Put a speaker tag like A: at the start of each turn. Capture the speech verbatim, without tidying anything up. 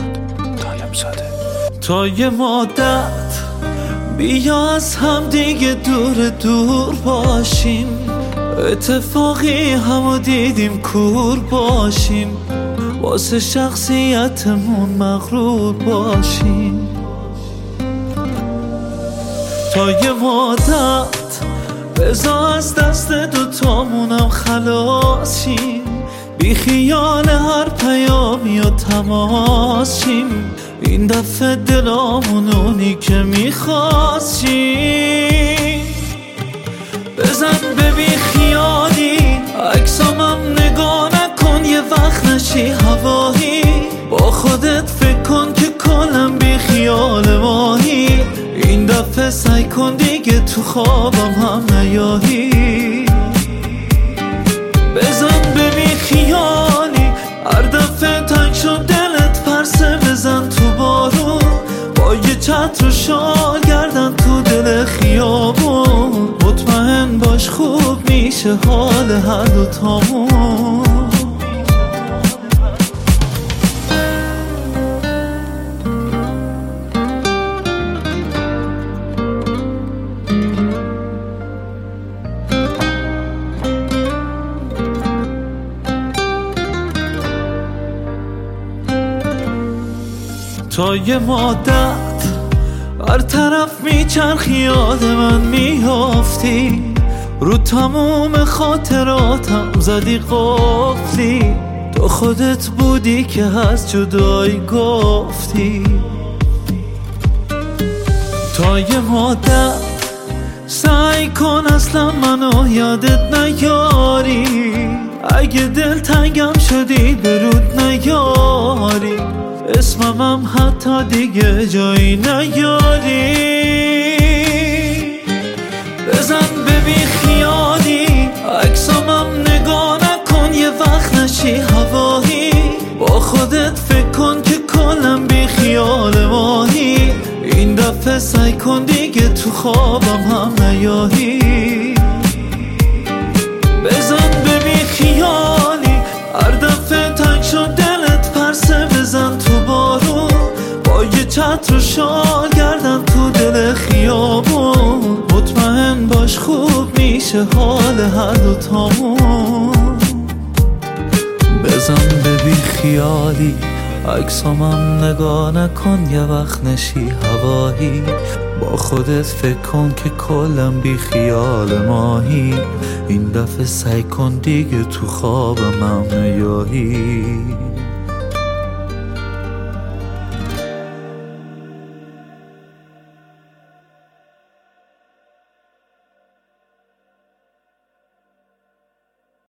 A: فرهاد طالب زاده.
B: تا یه مدت بیا از هم دیگه دور دور باشیم، اتفاقی همو دیدیم کور باشیم، واسه شخصیتمون مغرور باشیم. تا یه مدت بذار از دست دوتامونم خلاص شیم، بی خیال هر پیامی و تماس شیم، این دفعه دلامون اونی که میخواستیم. بزن به بی خیالی عکسامم نگاه نکن، یه وقت نشی هوایی، با خودت فکر کن که کلم بی خیال ماهی، این دفعه سعی کن دیگه تو خوابم هم نیایی. بزن به بی خیالی هر دفعه تنگ شد دلت پرسه، بزن تو بارون با یه چتر و شال گردن تو دل خیابون، مطمئن باش خوب میشه حال هر دوتامون. تا یه مدت هر طرف میچرخی یاد من میافتی، رو تموم خاطراتم زدی قفلی، تو خودت بودی که از جدایی گفتی. تا یه مدت سعی کن اصلا منو یادت نیاری، اگه دل تنگم شدی برود نیاری، اسممم حتی دیگه جایی نیاری. بزن به بی خیالی عکسامم نگاه نکن، یه وقت نشی هوایی، با خودت فکر کن که کلم بی خیال ماهی، این دفعه سعی کن دیگه تو خوابم هم نیایی. بزن به بی خیالی هر دفعه تنگ شد دلت پرسه، بزن تو بارون با یه چتر و شال گردن تو دل خیابون، مطمئن باش خوب میشه حال هر دوتامون. بزن به بی خیالی عکسامم نگاه نکن، یه وقت نشی هوایی، با خودت فکر کن که کلم بی خیال ماهی، این دفعه سعی کن دیگه تو خوابم هم نیایی.